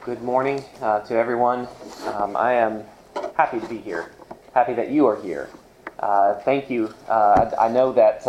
Good morning to everyone. I am happy to be here. Happy that you are here. Thank you. I know that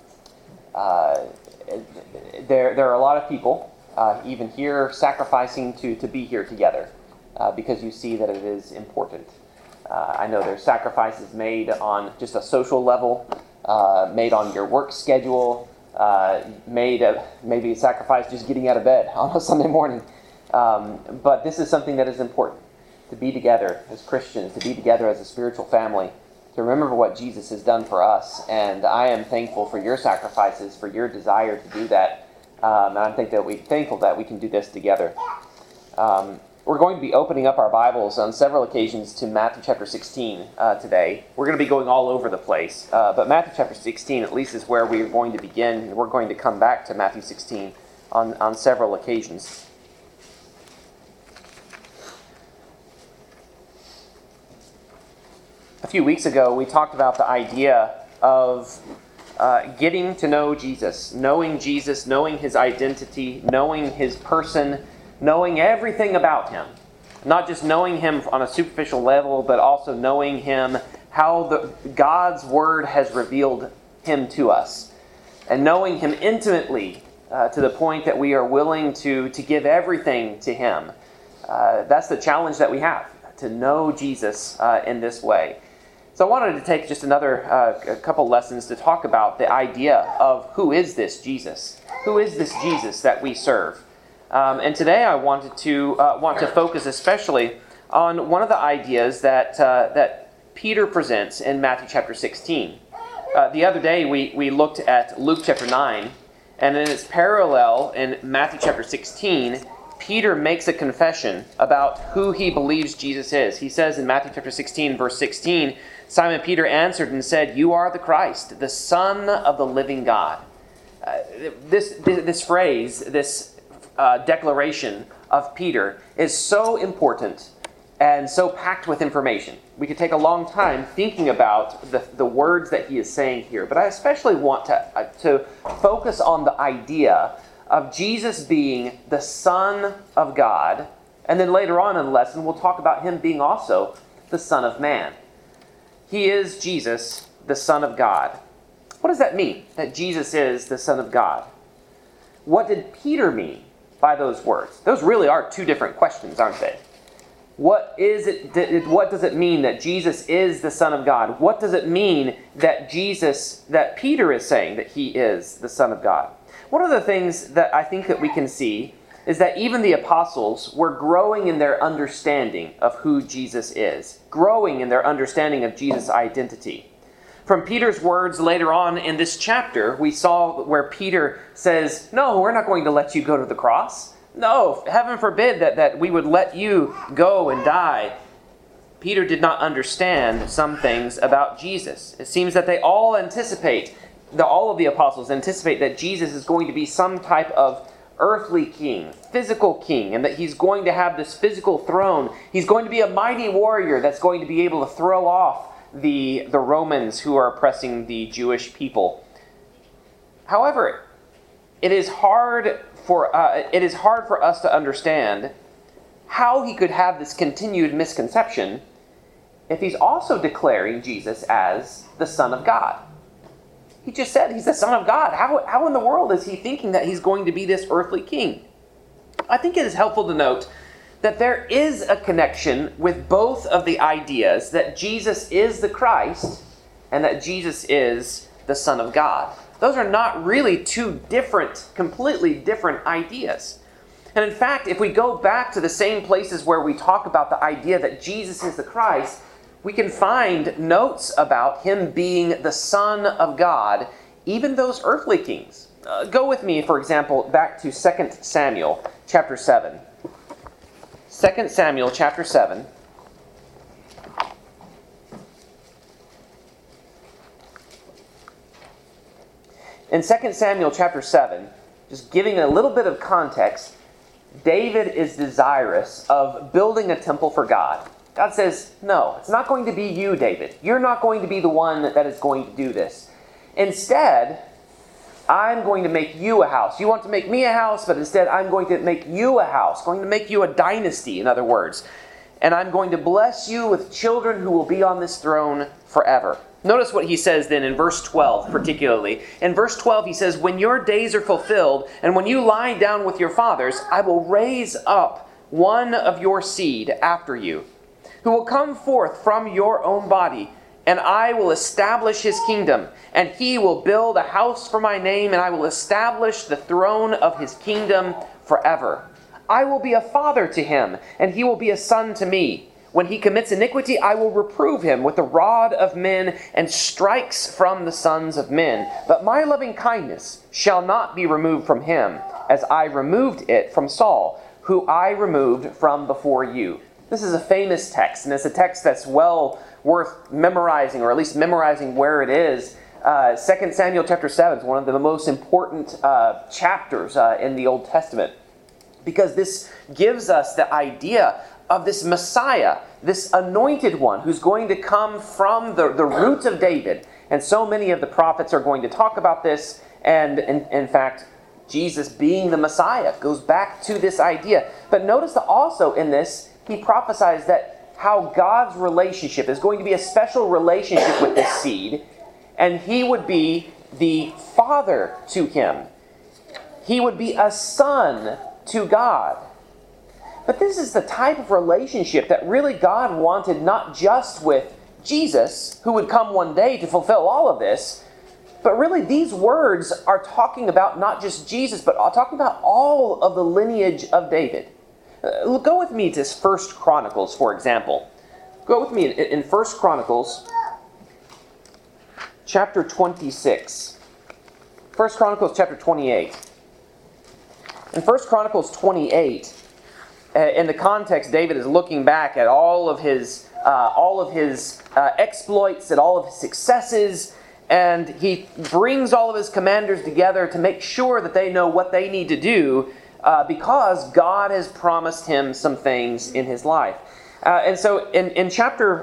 there are a lot of people, even here, sacrificing to be here together because you see that it is important. I know there's sacrifices made on just a social level, made on your work schedule, maybe a sacrifice just getting out of bed on a Sunday morning. But this is something that is important, to be together as Christians, to be together as a spiritual family, to remember what Jesus has done for us. And I am thankful for your sacrifices, for your desire to do that. And I'm thankful that we can do this together. We're going to be opening up our Bibles on several occasions to Matthew chapter 16 today. We're going to be going all over the place. But Matthew chapter 16 at least is where we're going to begin. We're going to come back to Matthew 16 on several occasions. A few weeks ago, we talked about the idea of getting to know Jesus, knowing his identity, knowing his person, knowing everything about him. Not just knowing him on a superficial level, but also knowing him, how God's Word has revealed him to us. And knowing him intimately to the point that we are willing to give everything to him. That's the challenge that we have, to know Jesus in this way. So I wanted to take just a couple lessons to talk about the idea of who is this Jesus? Who is this Jesus that we serve? And today I want to focus especially on one of the ideas that Peter presents in Matthew chapter 16. The other day we looked at Luke chapter 9, and in its parallel in Matthew chapter 16, Peter makes a confession about who he believes Jesus is. He says in Matthew chapter 16, verse 16, Simon Peter answered and said, "You are the Christ, the Son of the living God." This phrase, this declaration of Peter is so important and so packed with information. We could take a long time thinking about the words that he is saying here, but I especially want to focus on the idea of Jesus being the Son of God, and then later on in the lesson we'll talk about him being also the Son of Man. He is Jesus, the Son of God. What does that mean, that Jesus is the Son of God? What did Peter mean by those words? Those really are two different questions, aren't they? What does it mean that Jesus is the Son of God? What does it mean that Peter is saying that he is the Son of God? One of the things that I think that we can see is that even the apostles were growing in their understanding of who Jesus is, growing in their understanding of Jesus' identity. From Peter's words later on in this chapter, we saw where Peter says, "No, we're not going to let you go to the cross. No, heaven forbid that we would let you go and die." Peter did not understand some things about Jesus. It seems that all of the apostles anticipate that Jesus is going to be some type of earthly king, physical king, and that he's going to have this physical throne. He's going to be a mighty warrior that's going to be able to throw off the Romans who are oppressing the Jewish people. However, it is hard for us to understand how he could have this continued misconception if he's also declaring Jesus as the Son of God. He just said he's the Son of God. How in the world is he thinking that he's going to be this earthly king? I think it is helpful to note that there is a connection with both of the ideas that Jesus is the Christ and that Jesus is the Son of God. Those are not really two completely different ideas. And in fact, if we go back to the same places where we talk about the idea that Jesus is the Christ, we can find notes about him being the Son of God, even those earthly kings. Go with me, for example, back to 2 Samuel chapter 7. 2 Samuel chapter 7. In 2 Samuel chapter 7, just giving a little bit of context, David is desirous of building a temple for God. God says, "No, it's not going to be you, David. You're not going to be the one that is going to do this. Instead, I'm going to make you a house. You want to make me a house, but instead I'm going to make you a house. Going to make you a dynasty, in other words. And I'm going to bless you with children who will be on this throne forever. Notice what he says then in verse 12 particularly. In verse 12 he says, when your days are fulfilled, and when you lie down with your fathers, I will raise up one of your seed after you, who will come forth from your own body, and I will establish his kingdom, and he will build a house for my name, and I will establish the throne of his kingdom forever. I will be a father to him, and he will be a son to me. When he commits iniquity, I will reprove him with the rod of men and strikes from the sons of men. But my loving kindness shall not be removed from him, as I removed it from Saul, who I removed from before you. This is a famous text, and it's a text that's well worth memorizing, or at least memorizing where it is. 2 Samuel chapter 7 is one of the most important chapters in the Old Testament, because this gives us the idea of this Messiah, this anointed one who's going to come from the roots of David. And so many of the prophets are going to talk about this, and in fact, Jesus being the Messiah goes back to this idea. But notice that also in this, he prophesies that how God's relationship is going to be a special relationship with this seed, and he would be the father to him. He would be a son to God. But this is the type of relationship that really God wanted, not just with Jesus, who would come one day to fulfill all of this, but really these words are talking about not just Jesus, but talking about all of the lineage of David. Go with me to 1 Chronicles, for example. Go with me in 1 Chronicles chapter 26. 1 Chronicles chapter 28. In 1 Chronicles 28, in the context, David is looking back at all of his exploits, at all of his successes, and he brings all of his commanders together to make sure that they know what they need to do, because God has promised him some things in his life. And so in chapter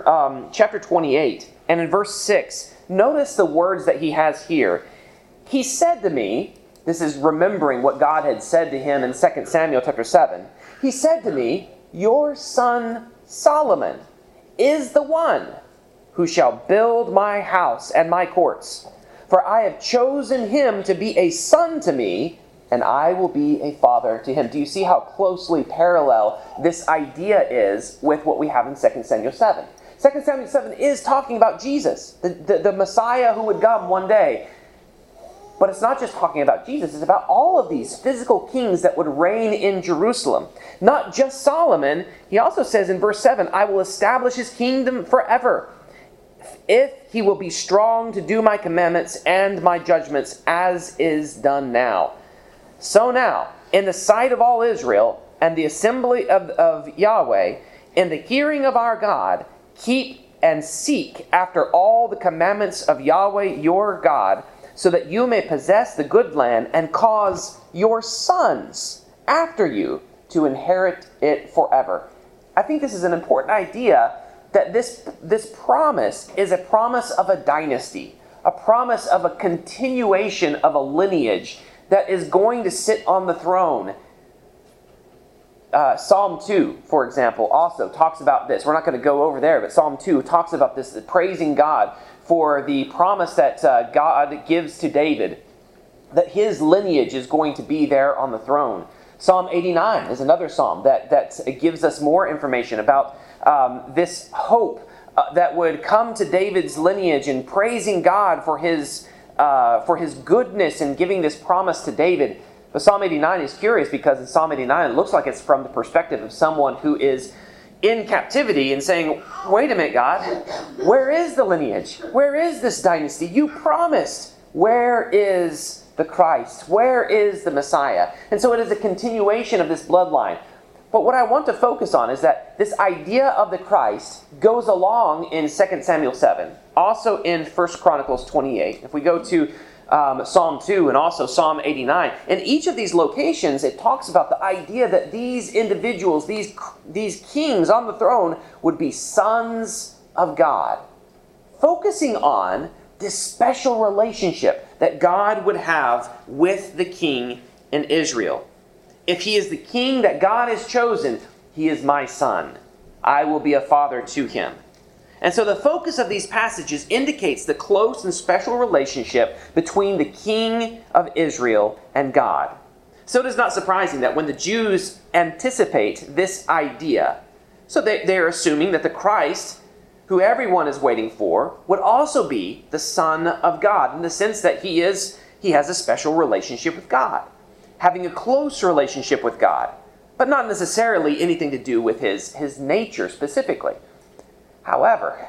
28 and in verse 6, notice the words that he has here. He said to me, this is remembering what God had said to him in 2 Samuel chapter 7. He said to me, your son Solomon is the one who shall build my house and my courts. For I have chosen him to be a son to me, and I will be a father to him. Do you see how closely parallel this idea is with what we have in 2 Samuel 7? 2 Samuel 7 is talking about Jesus, the Messiah who would come one day. But it's not just talking about Jesus, it's about all of these physical kings that would reign in Jerusalem. Not just Solomon. He also says in verse 7, I will establish his kingdom forever, if he will be strong to do my commandments and my judgments, as is done now. So now, in the sight of all Israel and the assembly of Yahweh, in the hearing of our God, keep and seek after all the commandments of Yahweh your God, so that you may possess the good land and cause your sons after you to inherit it forever. I think this is an important idea, that this promise is a promise of a dynasty, a promise of a continuation of a lineage that is going to sit on the throne. Psalm 2, for example, also talks about this. We're not going to go over there, but Psalm 2 talks about this, praising God for the promise that God gives to David, that his lineage is going to be there on the throne. Psalm 89 is another psalm that gives us more information about this hope that would come to David's lineage, and praising God for his goodness and giving this promise to David. But Psalm 89 is curious, because in Psalm 89 it looks like it's from the perspective of someone who is in captivity and saying, wait a minute, God, where is the lineage? Where is this dynasty? You promised. Where is the Christ? Where is the Messiah? And so it is a continuation of this bloodline. But what I want to focus on is that this idea of the Christ goes along in 2 Samuel 7, also in 1 Chronicles 28. If we go to Psalm 2 and also Psalm 89, in each of these locations it talks about the idea that these individuals, these kings on the throne, would be sons of God, focusing on this special relationship that God would have with the king in Israel. If he is the king that God has chosen, he is my son. I will be a father to him. And so the focus of these passages indicates the close and special relationship between the king of Israel and God. So it is not surprising that when the Jews anticipate this idea, so they're assuming that the Christ, who everyone is waiting for, would also be the Son of God, in the sense that he has a special relationship with God, having a close relationship with God, but not necessarily anything to do with his nature specifically. However,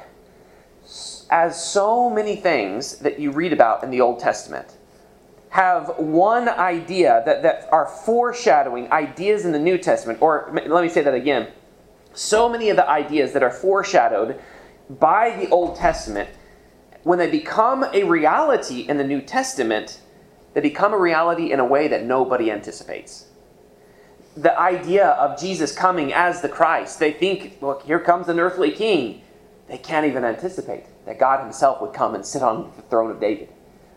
as so many things that you read about in the Old Testament have one idea that are foreshadowing ideas in the New Testament, or let me say that again, so many of the ideas that are foreshadowed by the Old Testament, when they become a reality in the New Testament, they become a reality in a way that nobody anticipates. The idea of Jesus coming as the Christ, they think, look, here comes an earthly king. They can't even anticipate that God himself would come and sit on the throne of David.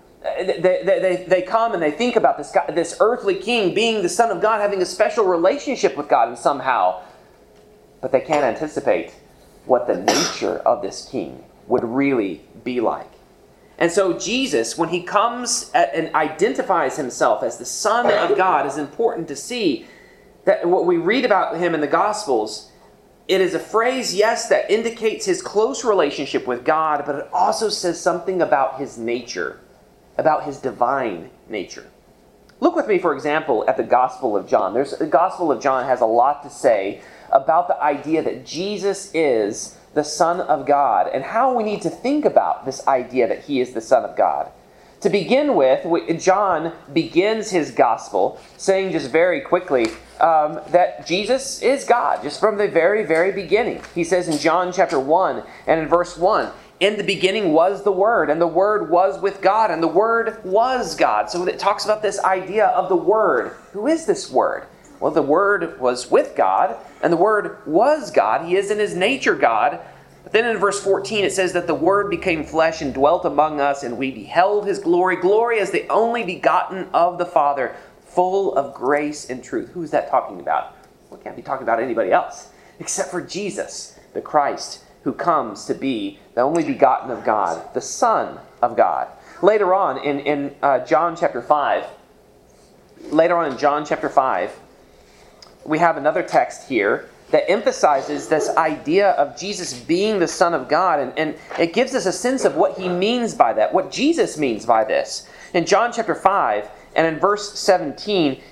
They come and they think about this earthly king being the Son of God, having a special relationship with God and somehow, but they can't anticipate what the nature of this king would really be like. And so Jesus, when he comes and identifies himself as the Son of God, is important to see that what we read about him in the Gospels, it is a phrase, yes, that indicates his close relationship with God, but it also says something about his nature, about his divine nature. Look with me, for example, at the Gospel of John. The Gospel of John has a lot to say about the idea that Jesus is the Son of God and how we need to think about this idea that he is the Son of God. To begin with, John begins his Gospel saying just very quickly that Jesus is God, just from the very, very beginning. He says in John chapter 1 and in verse 1, "In the beginning was the Word, and the Word was with God, and the Word was God." So it talks about this idea of the Word. Who is this Word? Well, the Word was with God, and the Word was God. He is in his nature God. But then in verse 14 it says that the Word became flesh and dwelt among us, and we beheld his glory, glory as the only begotten of the Father, full of grace and truth. Who is that talking about? Well, it can't be talking about anybody else except for Jesus, the Christ, who comes to be the only begotten of God, the Son of God. Later on in John chapter 5, we have another text here that emphasizes this idea of Jesus being the Son of God, and it gives us a sense of what he means by that, what Jesus means by this. In John chapter 5 and in verse 17,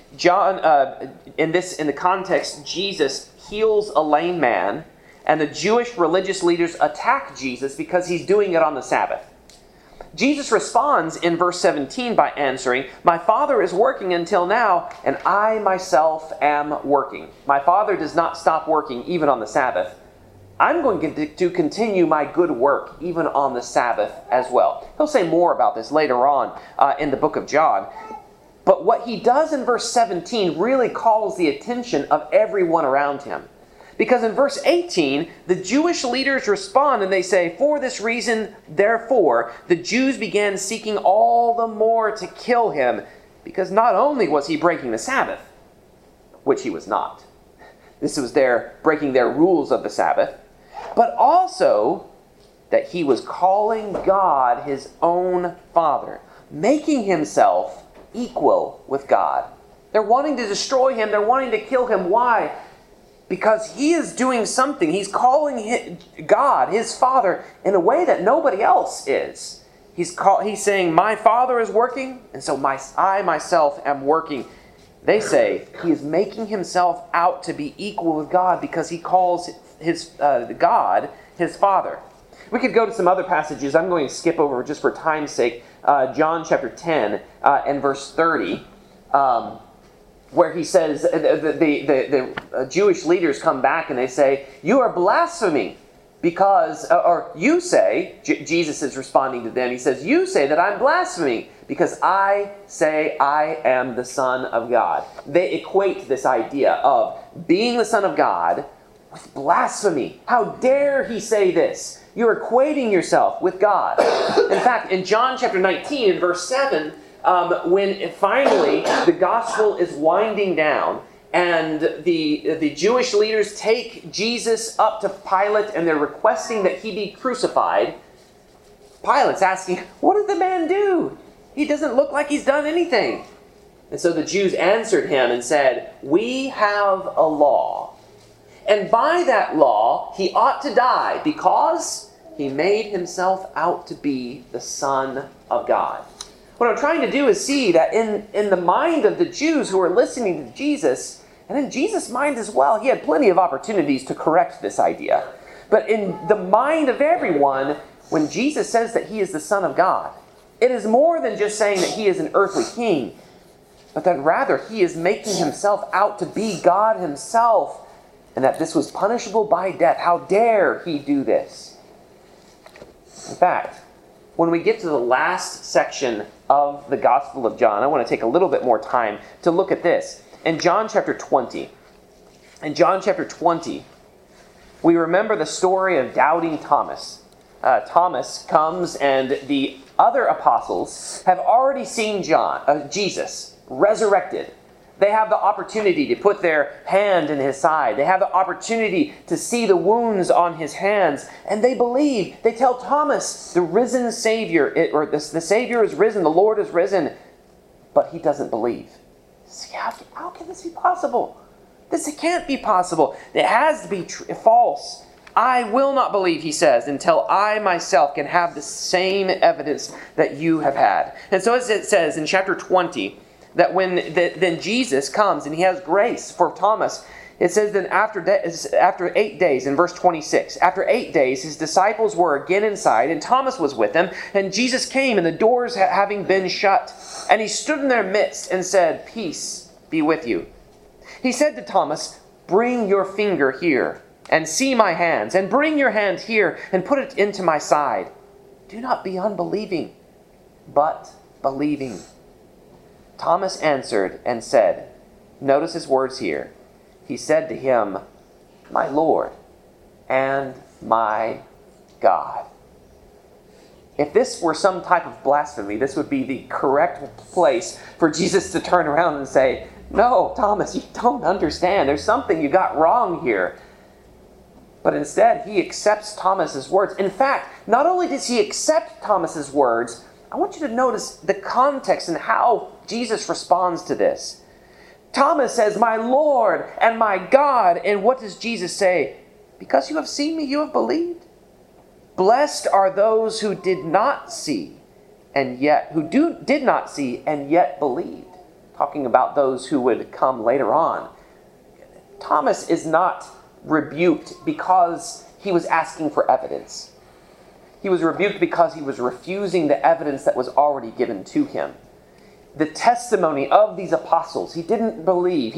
in the context, Jesus heals a lame man, and the Jewish religious leaders attack Jesus because he's doing it on the Sabbath. Jesus responds in verse 17 by answering, "My Father is working until now, and I myself am working." My Father does not stop working even on the Sabbath. I'm going to continue my good work even on the Sabbath as well. He'll say more about this later on in the book of John. But what he does in verse 17 really calls the attention of everyone around him. Because in verse 18, the Jewish leaders respond and they say, "For this reason, therefore, the Jews began seeking all the more to kill him, because not only was he breaking the Sabbath," which he was not. This was their breaking their rules of the Sabbath, but also that he was calling God his own Father, making himself equal with God. They're wanting to destroy him. They're wanting to kill him. Why? Because he is doing something. He's calling God, his Father, in a way that nobody else is. He's saying, "My Father is working, and so I myself am working." They say he is making himself out to be equal with God because he calls his God his Father. We could go to some other passages. I'm going to skip over just for time's sake. John chapter 10 and verse 30. Where he says, the Jewish leaders come back and they say, "You are blaspheming because," or you say, Jesus is responding to them, he says, "You say that I'm blaspheming because I say I am the Son of God." They equate this idea of being the Son of God with blasphemy. How dare he say this? You're equating yourself with God. In fact, in John chapter 19, in verse 7, when finally the gospel is winding down, and the Jewish leaders take Jesus up to Pilate, and they're requesting that he be crucified, Pilate's asking, what did the man do? He doesn't look like he's done anything. And so the Jews answered him and said, we have a law. And by that law, he ought to die because he made himself out to be the Son of God. What I'm trying to do is see that in the mind of the Jews who are listening to Jesus, and in Jesus' mind as well, he had plenty of opportunities to correct this idea. But in the mind of everyone, when Jesus says that he is the Son of God, it is more than just saying that he is an earthly king, but that rather he is making himself out to be God himself, and that this was punishable by death. How dare he do this? In fact, when we get to the last section of the Gospel of John, I want to take a little bit more time to look at this. In John chapter 20, we remember the story of doubting Thomas. Thomas comes, and the other apostles have already seen Jesus resurrected. They have the opportunity to put their hand in his side. They have the opportunity to see the wounds on his hands. And they believe. They tell Thomas, the risen Savior, the Savior is risen, the Lord is risen. But he doesn't believe. See, how can this be possible? This can't be possible. It has to be false. I will not believe, he says, until I myself can have the same evidence that you have had. And so as it says in chapter 20, that then Jesus comes and he has grace for Thomas. It says then after 8 days, in verse 26, after 8 days his disciples were again inside, and Thomas was with them, and Jesus came, and the doors having been shut, and he stood in their midst and said, peace be with you. He said to Thomas, bring your finger here, and see my hands, and bring your hand here, and put it into my side. Do not be unbelieving, but believing. Thomas answered and said, notice his words here. He said to him, my Lord and my God. If this were some type of blasphemy, this would be the correct place for Jesus to turn around and say, no, Thomas, you don't understand. There's something you got wrong here. But instead, he accepts Thomas's words. In fact, not only does he accept Thomas's words, I want you to notice the context and how Jesus responds to this. Thomas says, my Lord and my God. And what does Jesus say? Because you have seen me, you have believed. Blessed are those who did not see and yet, did not see and yet believed. Talking about those who would come later on. Thomas is not rebuked because he was asking for evidence. He was rebuked because he was refusing the evidence that was already given to him. The testimony of these apostles, he didn't believe.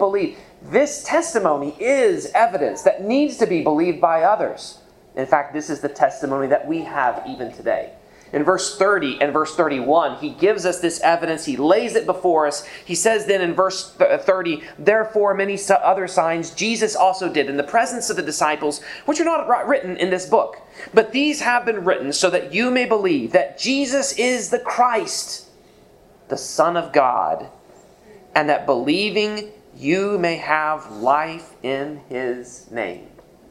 This testimony is evidence that needs to be believed by others. In fact, this is the testimony that we have even today. In verse 30 and verse 31, he gives us this evidence. He lays it before us. He says then in verse 30, therefore many other signs Jesus also did in the presence of the disciples, which are not written in this book. But these have been written so that you may believe that Jesus is the Christ, the Son of God, and that believing you may have life in his name.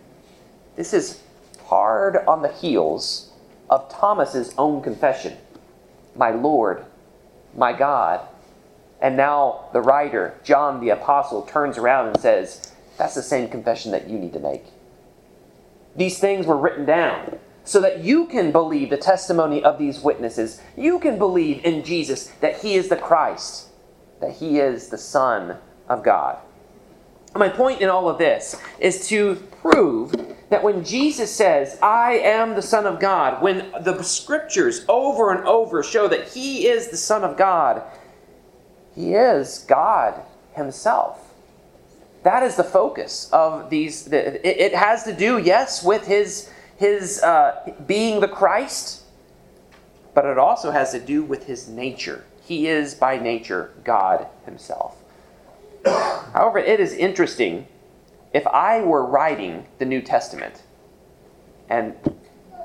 This is hard on the heels of Thomas's own confession. My Lord, my God. And now the writer, John the Apostle, turns around and says, that's the same confession that you need to make. These things were written down so that you can believe the testimony of these witnesses. You can believe in Jesus, that he is the Christ, that he is the Son of God. My point in all of this is to prove that when Jesus says, I am the Son of God, when the Scriptures over and over show that he is the Son of God, he is God himself. That is the focus of these. It has to do, yes, with his being the Christ, but it also has to do with his nature. He is by nature God himself. However, it is interesting, if I were writing the New Testament, and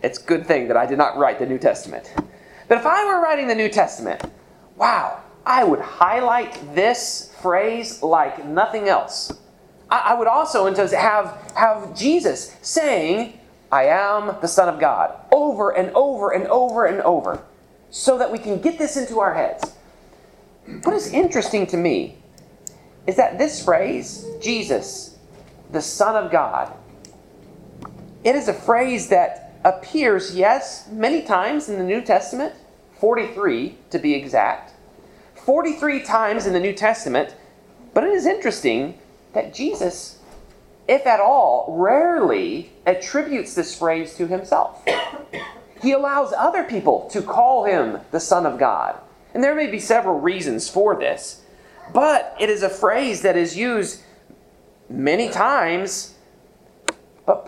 it's a good thing that I did not write the New Testament. But if I were writing the New Testament, wow, I would highlight this phrase like nothing else. I would also have Jesus saying, I am the Son of God, over and over and over and over, so that we can get this into our heads. What is interesting to me is that this phrase, Jesus, the Son of God, it is a phrase that appears, yes, many times in the New Testament, 43 to be exact, 43 times in the New Testament, but it is interesting that Jesus, if at all, rarely attributes this phrase to himself. He allows other people to call him the Son of God. And there may be several reasons for this, but it is a phrase that is used many times, but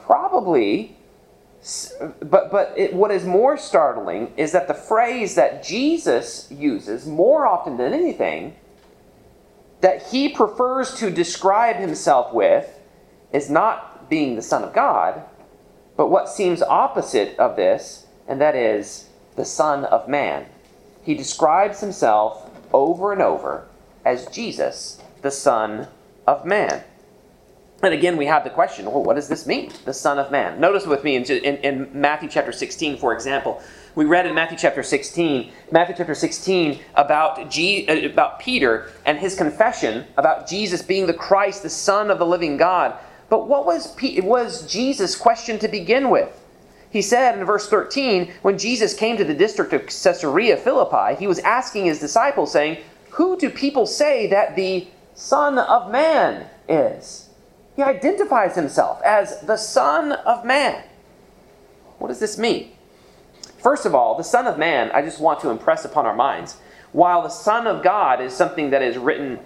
what is more startling is that the phrase that Jesus uses more often than anything, that he prefers to describe himself with, is not being the Son of God, but what seems opposite of this, and that is the Son of Man. He describes himself over and over as Jesus, the Son of Man. And again, we have the question, well, what does this mean, the Son of Man? Notice with me in Matthew chapter 16, for example. We read in Matthew chapter 16 about Peter and his confession about Jesus being the Christ, the Son of the living God. But what was Jesus' question to begin with? He said in verse 13, when Jesus came to the district of Caesarea Philippi, he was asking his disciples, saying, who do people say that the Son of Man is? He identifies himself as the Son of Man. What does this mean? First of all, the Son of Man, I just want to impress upon our minds, while the Son of God is something that is written,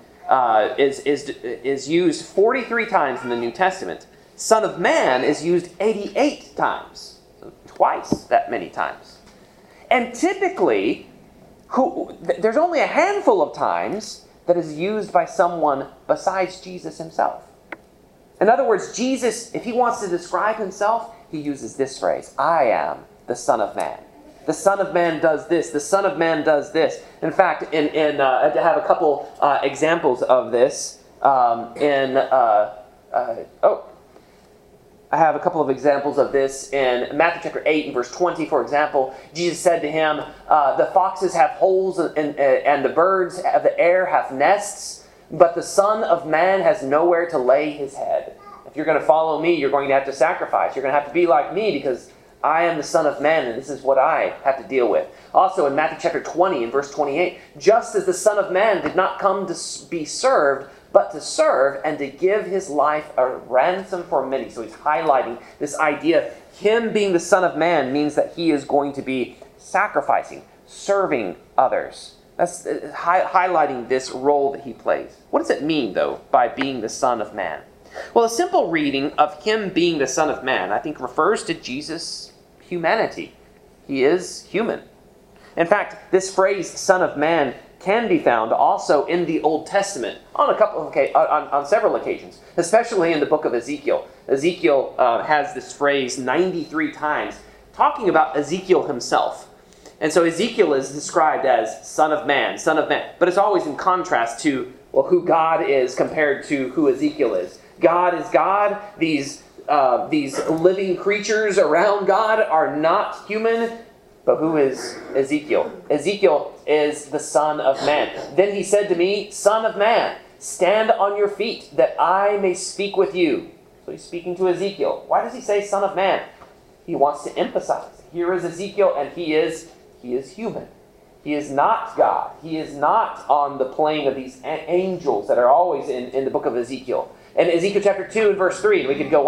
is used 43 times in the New Testament, Son of Man is used 88 times, so twice that many times. And typically, there's only a handful of times that is used by someone besides Jesus himself. In other words, Jesus, if he wants to describe himself, he uses this phrase, I am the Son of Man. The Son of Man does this. The Son of Man does this. In fact, I have a couple examples of this. I have a couple of examples of this in Matthew chapter 8 and verse 20, for example. Jesus said to him, the foxes have holes and the birds of the air have nests, but the Son of Man has nowhere to lay his head. If you're going to follow me, you're going to have to sacrifice. You're going to have to be like me because I am the Son of Man and this is what I have to deal with. Also in Matthew chapter 20 and verse 28, just as the Son of Man did not come to be served, but to serve and to give his life a ransom for many. So he's highlighting this idea. Him being the Son of Man means that he is going to be sacrificing, serving others. That's highlighting this role that he plays. What does it mean, though, by being the Son of Man? Well, a simple reading of him being the Son of Man, I think, refers to Jesus' humanity. He is human. In fact, this phrase, Son of Man, can be found also in the Old Testament on several occasions, especially in the book of Ezekiel. Ezekiel has this phrase 93 times, talking about Ezekiel himself. And so Ezekiel is described as Son of Man, Son of Man. But it's always in contrast to, who God is compared to who Ezekiel is. God is God. These living creatures around God are not human. But who is Ezekiel? Ezekiel is the Son of Man. Then he said to me, Son of Man, stand on your feet that I may speak with you. So he's speaking to Ezekiel. Why does he say Son of Man? He wants to emphasize. Here is Ezekiel and he is human. He is not God. He is not on the plane of these angels that are always in the book of Ezekiel. And Ezekiel chapter 2 and verse 3, we could go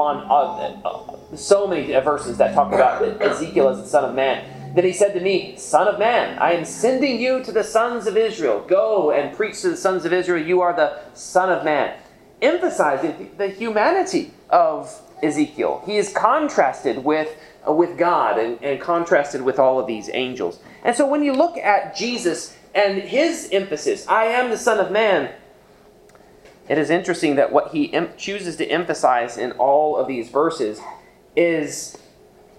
on so many verses that talk about Ezekiel as the Son of Man. Then he said to me, Son of Man, I am sending you to the sons of Israel. Go and preach to the sons of Israel. You are the Son of Man. Emphasizing the humanity of Ezekiel. He is contrasted with God and contrasted with all of these angels. And so when you look at Jesus and his emphasis, I am the Son of Man, it is interesting that what he chooses to emphasize in all of these verses is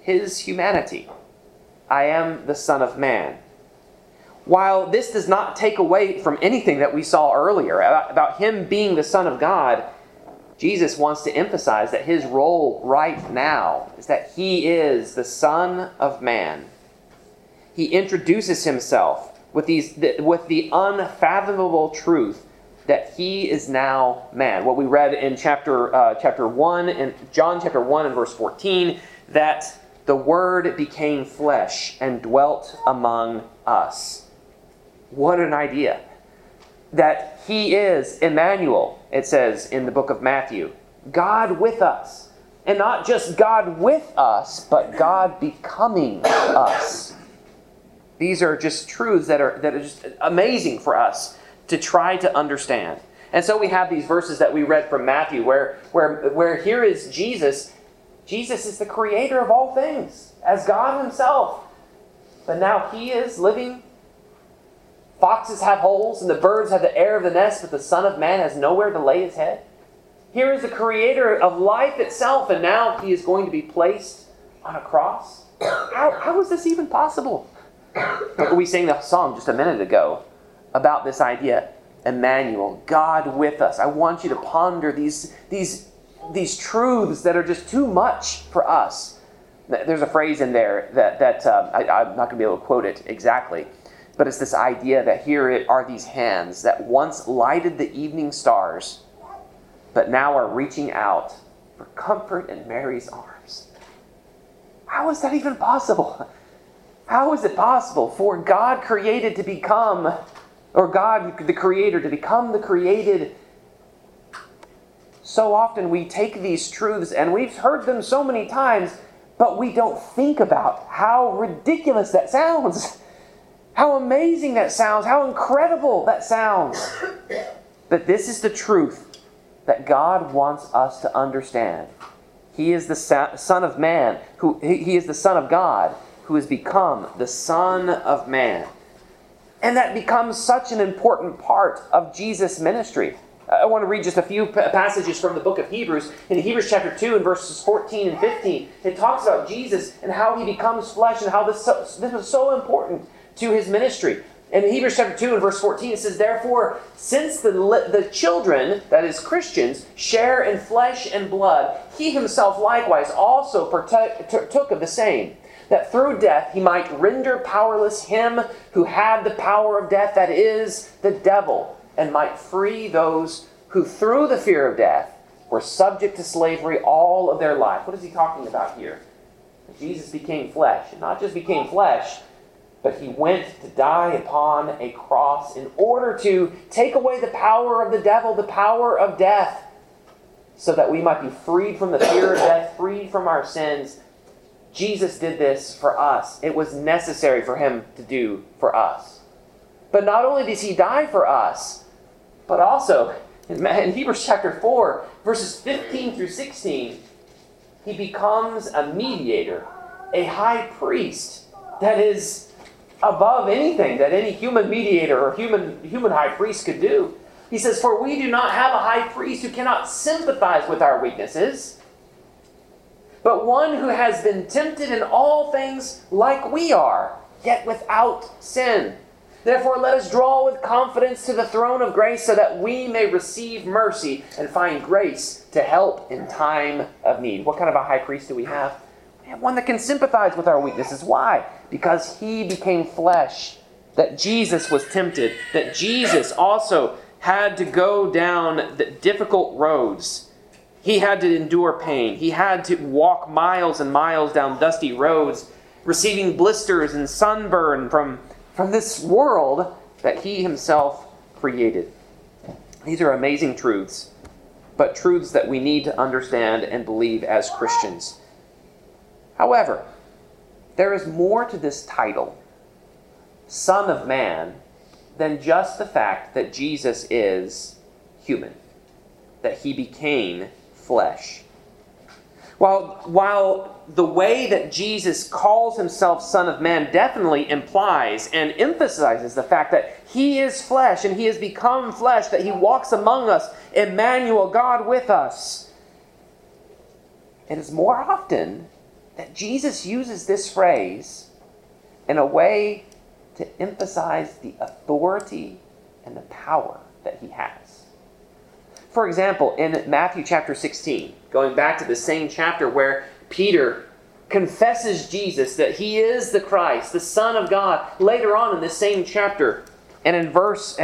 his humanity. I am the Son of Man. While this does not take away from anything that we saw earlier about him being the Son of God, Jesus wants to emphasize that his role right now is that he is the Son of Man. He introduces himself with the unfathomable truth that he is now man. What we read in chapter 1, in John chapter 1 and verse 14, that the Word became flesh and dwelt among us. What an idea. That he is Emmanuel, it says in the book of Matthew. God with us. And not just God with us, but God becoming us. These are just truths that are just amazing for us to try to understand. And so we have these verses that we read from Matthew where here is Jesus. Jesus is the creator of all things, as God himself. But now he is living. Foxes have holes and the birds have the air of the nest, but the Son of Man has nowhere to lay his head. Here is the creator of life itself, and now he is going to be placed on a cross. How is this even possible? We sang the song just a minute ago about this idea. Emmanuel, God with us. I want you to ponder these truths that are just too much for us. There's a phrase in there that I'm not going to be able to quote it exactly, but it's this idea that here are these hands that once lighted the evening stars, but now are reaching out for comfort in Mary's arms. How is that even possible? How is it possible for God created to become, or God, the Creator, to become the created? So often we take these truths, and we've heard them so many times, but we don't think about how ridiculous that sounds. How amazing that sounds. How incredible that sounds. But this is the truth that God wants us to understand. He is the Son of Man. He is the Son of God who has become the Son of Man. And that becomes such an important part of Jesus' ministry. I want to read just a few passages from the book of Hebrews. In Hebrews chapter 2 and verses 14 and 15, it talks about Jesus and how he becomes flesh and how this was so important to his ministry. In Hebrews chapter 2 and verse 14, it says, "Therefore, since the children, that is Christians, share in flesh and blood, he himself likewise also partook of the same, that through death he might render powerless him who had the power of death, that is, the devil, and might free those who through the fear of death were subject to slavery all of their life." What is he talking about here? Jesus became flesh, and not just became flesh, but he went to die upon a cross in order to take away the power of the devil, the power of death, so that we might be freed from the fear of death, freed from our sins. Jesus did this for us. It was necessary for him to do for us. But not only does he die for us, but also in Hebrews chapter 4, verses 15 through 16, he becomes a mediator, a high priest that is above anything that any human mediator or human high priest could do. He says, "For we do not have a high priest who cannot sympathize with our weaknesses, but one who has been tempted in all things like we are, yet without sin. Therefore let us draw with confidence to the throne of grace so that we may receive mercy and find grace to help in time of need." What kind of a high priest do we have? We have one that can sympathize with our weaknesses. Why? Because he became flesh, that Jesus was tempted, that Jesus also had to go down the difficult roads. He had to endure pain. He had to walk miles and miles down dusty roads, receiving blisters and sunburn from this world that he himself created. These are amazing truths, but truths that we need to understand and believe as Christians. However, there is more to this title, Son of Man, than just the fact that Jesus is human, that he became flesh. While the way that Jesus calls himself Son of Man definitely implies and emphasizes the fact that he is flesh and he has become flesh, that he walks among us, Emmanuel, God with us, it is more often that Jesus uses this phrase in a way to emphasize the authority and the power that he has. For example, in Matthew chapter 16, going back to the same chapter where Peter confesses Jesus that he is the Christ, the Son of God, later on in this same chapter, and in verse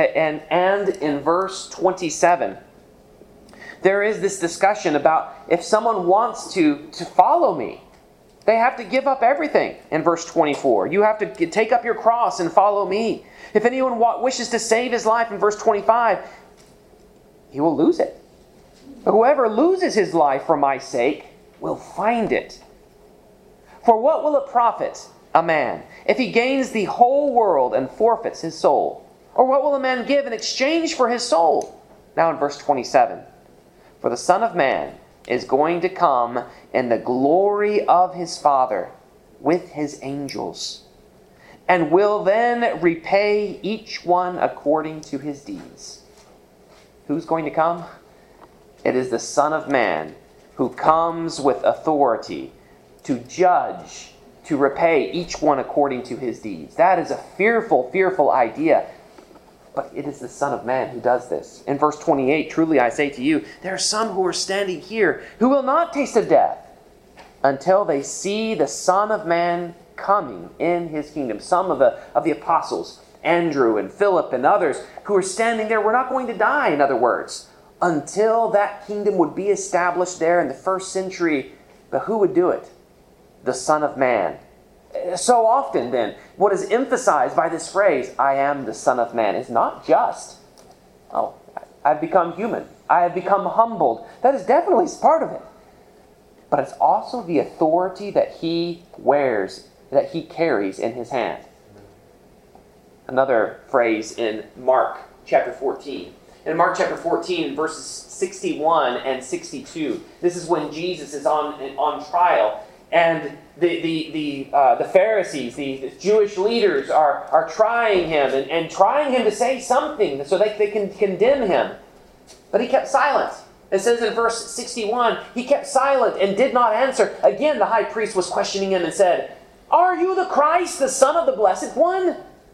27, there is this discussion about if someone wants to follow me, they have to give up everything. In verse 24, you have to take up your cross and follow me. If anyone wishes to save his life, in verse 25, he will lose it. But whoever loses his life for my sake will find it. For what will it profit a man if he gains the whole world and forfeits his soul? Or what will a man give in exchange for his soul? Now in verse 27, for the Son of Man is going to come in the glory of his Father with his angels, and will then repay each one according to his deeds. Who's going to come? It is the Son of Man who comes with authority to judge, to repay each one according to his deeds. That is a fearful, fearful idea. But it is the Son of Man who does this. In verse 28, truly I say to you, there are some who are standing here who will not taste of death until they see the Son of Man coming in his kingdom. Some of the apostles, Andrew and Philip and others who are standing there, were not going to die, in other words, until that kingdom would be established there in the first century. But who would do it? The Son of Man. So often then, what is emphasized by this phrase, I am the Son of Man, is not just, oh, I've become human. I have become humbled. That is definitely part of it. But it's also the authority that he wears, that he carries in his hand. Another phrase in Mark chapter 14. In Mark chapter 14, verses 61 and 62, this is when Jesus is on trial. And the Pharisees, the Jewish leaders are trying him and trying him to say something so that they can condemn him. But he kept silent. It says in verse 61, he kept silent and did not answer. Again, the high priest was questioning him and said, are you the Christ, the Son of the Blessed One?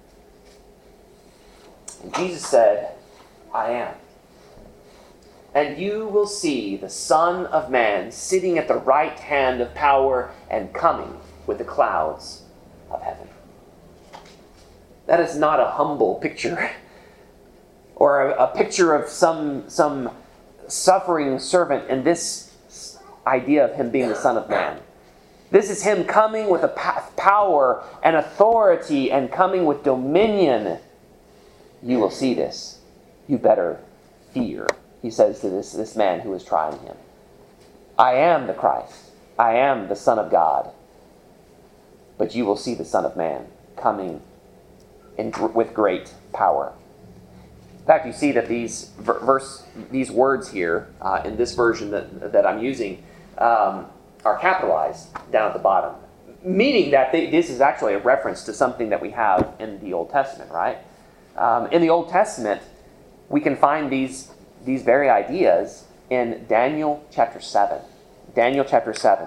And Jesus said, I am. And you will see the Son of Man sitting at the right hand of power and coming with the clouds of heaven. That is not a humble picture or a picture of some suffering servant in this idea of him being the Son of Man. This is him coming with a power and authority and coming with dominion. You will see this. You better fear, he says to this man who is trying him. I am the Christ. I am the Son of God. But you will see the Son of Man coming with great power. In fact, you see that these words here in this version that I'm using are capitalized down at the bottom, meaning that this is actually a reference to something that we have in the Old Testament, right? In the Old Testament, we can find these very ideas in Daniel chapter 7. Daniel chapter 7.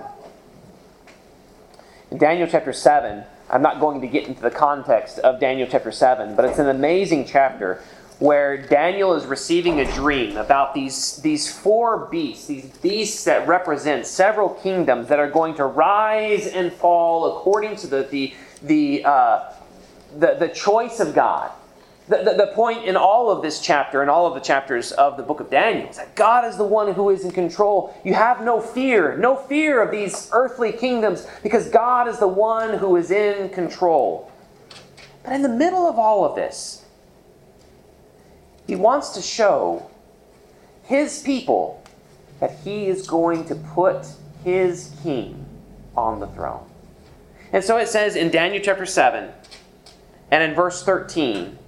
In Daniel chapter 7, I'm not going to get into the context of Daniel chapter 7, but it's an amazing chapter where Daniel is receiving a dream about these four beasts, these beasts that represent several kingdoms that are going to rise and fall according to the choice of God. The point in all of this chapter, and all of the chapters of the book of Daniel, is that God is the one who is in control. You have no fear of these earthly kingdoms, because God is the one who is in control. But in the middle of all of this, he wants to show his people that he is going to put his king on the throne. And so it says in Daniel chapter 7, and in verse 13,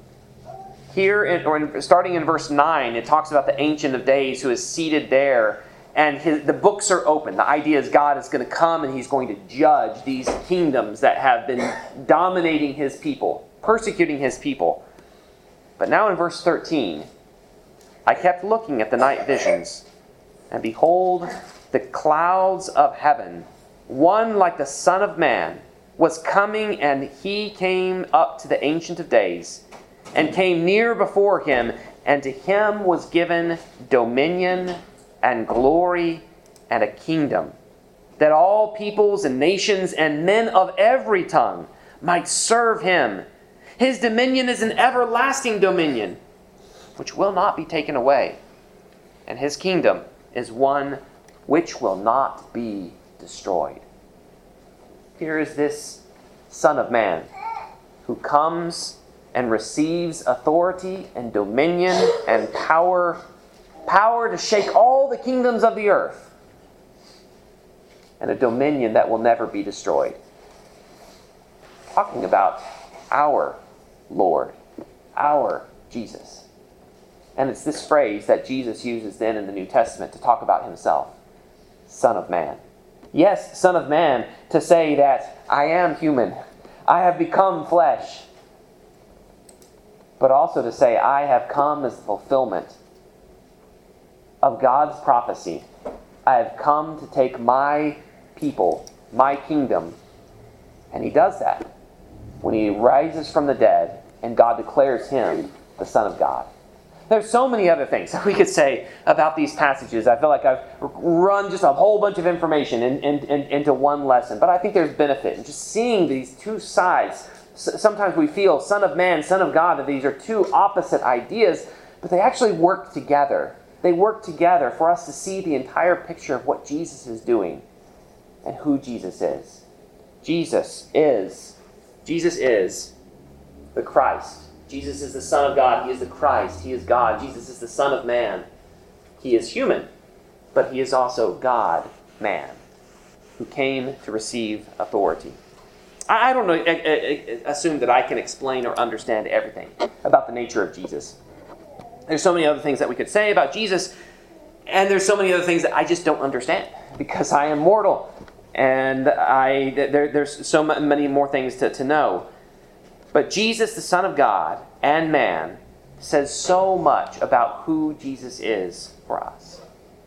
here, starting in verse 9, it talks about the Ancient of Days who is seated there, and the books are open. The idea is God is going to come and he's going to judge these kingdoms that have been dominating his people, persecuting his people. But now in verse 13, I kept looking at the night visions, and behold, the clouds of heaven one like the Son of Man, was coming, and he came up to the Ancient of Days, and came near before him, and to him was given dominion and glory and a kingdom, that all peoples and nations and men of every tongue might serve him. His dominion is an everlasting dominion, which will not be taken away, and his kingdom is one which will not be destroyed. Here is this Son of Man who comes and receives authority and dominion and power to shake all the kingdoms of the earth, and a dominion that will never be destroyed. Talking about our Lord, our Jesus. And it's this phrase that Jesus uses then in the New Testament to talk about himself. Son of Man. Yes, Son of Man, to say that I am human. I have become flesh. But also to say I have come as the fulfillment of God's prophecy. I have come to take my people, my kingdom. And he does that when he rises from the dead and God declares him the Son of God. There's so many other things that we could say about these passages. I feel like I've run just a whole bunch of information into one lesson. But I think there's benefit in just seeing these two sides. Sometimes we feel Son of Man, Son of God, that these are two opposite ideas, but they actually work together. They work together for us to see the entire picture of what Jesus is doing and who Jesus is. Jesus is the Christ. Jesus is the Son of God. He is the Christ. He is God. Jesus is the Son of Man. He is human, but he is also God-man who came to receive authority. I don't assume that I can explain or understand everything about the nature of Jesus. There's so many other things that we could say about Jesus, and there's so many other things that I just don't understand because I am mortal, and there's so many more things to know. But Jesus, the Son of God and man, says so much about who Jesus is for us.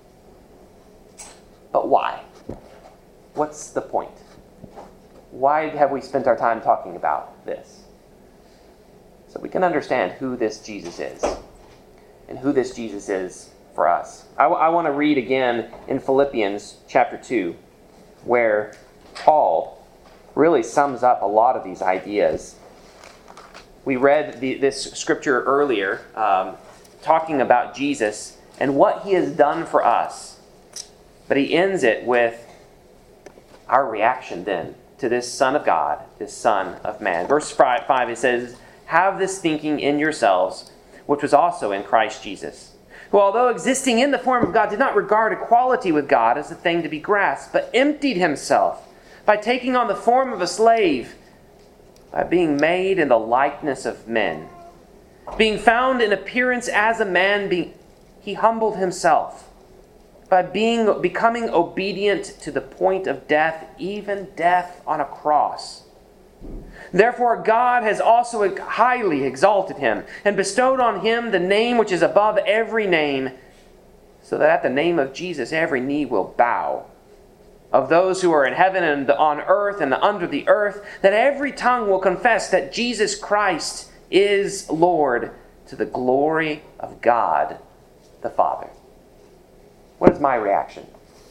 But why? What's the point? Why have we spent our time talking about this? So we can understand who this Jesus is and who this Jesus is for us. I want to read again in Philippians chapter 2, where Paul really sums up a lot of these ideas. We read this scripture earlier, talking about Jesus and what he has done for us. But he ends it with our reaction then to this Son of God, this Son of Man. Verse 5, it says, "Have this thinking in yourselves, which was also in Christ Jesus, who, although existing in the form of God, did not regard equality with God as a thing to be grasped, but emptied himself by taking on the form of a slave, by being made in the likeness of men. Being found in appearance as a man, he humbled himself by becoming obedient to the point of death, even death on a cross. Therefore God has also highly exalted him and bestowed on him the name which is above every name, so that at the name of Jesus every knee will bow, of those who are in heaven and on earth and under the earth, that every tongue will confess that Jesus Christ is Lord, to the glory of God the Father." What is my reaction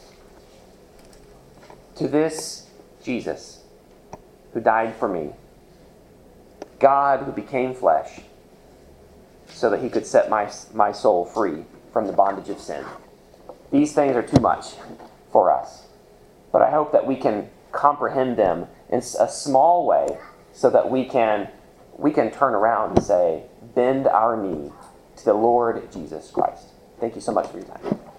to this Jesus who died for me, God who became flesh, so that he could set my soul free from the bondage of sin? These things are too much for us. But I hope that we can comprehend them in a small way so that we can turn around and say, bend our knee to the Lord Jesus Christ. Thank you so much for your time.